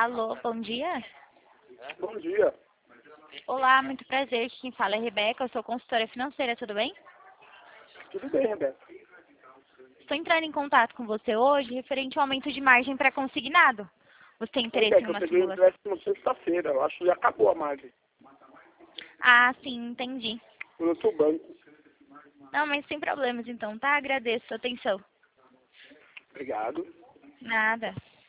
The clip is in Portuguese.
Alô, bom dia. Bom dia. Olá, muito prazer. Quem fala é Rebeca, eu sou consultora financeira, tudo bem? Tudo bem, Rebeca? Estou entrando em contato com você hoje referente ao aumento de margem para consignado. Você tem interesse em Rebeca, eu uma peguei o simulação? empréstimo sexta-feira. Eu acho que já acabou a margem. Ah, sim, entendi. No outro banco. Não, mas sem problemas então, tá? Agradeço a atenção. Obrigado. Nada.